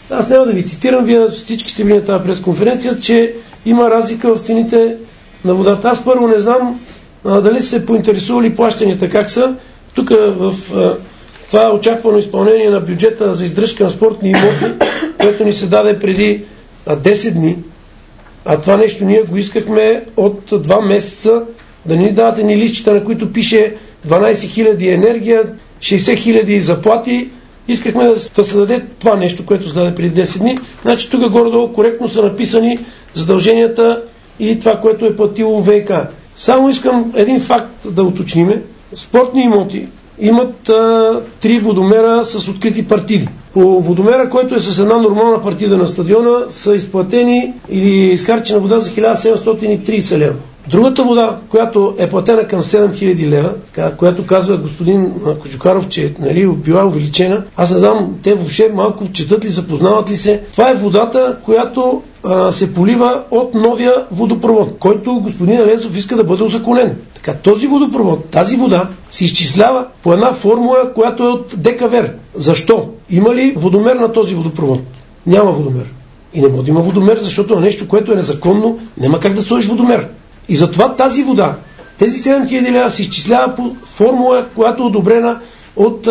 Аз няма да ви цитирам, вие всички сте били на тази пресконференция, че има разлика в цените на водата. Аз първо не знам дали са се поинтересували плащанията как са. Тук в това очаквано изпълнение на бюджета за издръжка на спортни имоти, което ни се даде преди 10 дни, а това нещо ние го искахме от 2 месеца, да ни давате ни листчета, на които пише 12 000 енергия, 60 000 заплати. Искахме да се даде това нещо, което се даде преди 10 дни. Значи тук горе-долу коректно са написани задълженията и това, което е платило ВиК. Само искам един факт да уточниме. Спортни имоти имат 3 водомера с открити партиди. По водомера, който е с една нормална партида на стадиона, са изплатени или изхарчена вода за 1730 лева. Другата вода, която е платена към 7000 лева, която казва господин Кожухаров, че била увеличена, аз не знам, те въобще малко четат ли, запознават ли се. Това е водата, която се полива от новия водопровод, който господин Алезов иска да бъде узаконен. Така, този водопровод, тази вода се изчислява по една формула, която е от ДКВР. Защо? Има ли водомер на този водопровод? Няма водомер. И не може да има водомер, защото на нещо, което е незаконно, няма как да сложиш водомер. И затова тази вода, тези 7000 лева се изчислява по формула, която е одобрена от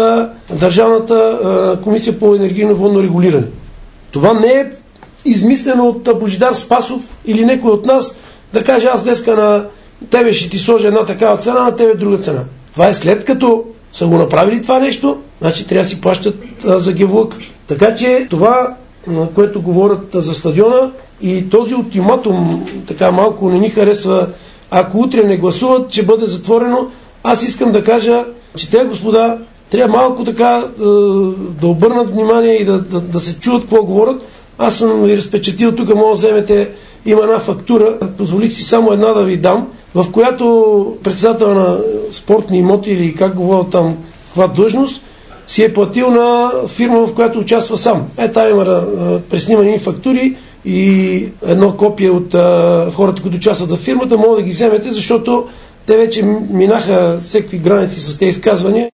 Държавната комисия по енергийно водно регулиране. Това не е измислено от Божидар Спасов или някой от нас да каже: аз днеска на тебе ще ти сложа една такава цена, на тебе друга цена. Това е след като са го направили това нещо, значи трябва да си плащат за гевлък. Така че това, което говорят за стадиона, и този ултиматум така малко не ни харесва, ако утре не гласуват, ще бъде затворено. Аз искам да кажа, че те, господа, трябва малко така да обърнат внимание и да се чуят какво говорят. Аз съм ви разпечатил, тук може да вземете, има една фактура, позволих си само една да ви дам, в която председател на спортни имоти или как говорят там, каква длъжност, си е платил на фирма, в която участва сам. Там има преснимани фактури и едно копие от хората, които участват в фирмата, могат да ги вземете, защото те вече минаха всеки граници с тези изказвания.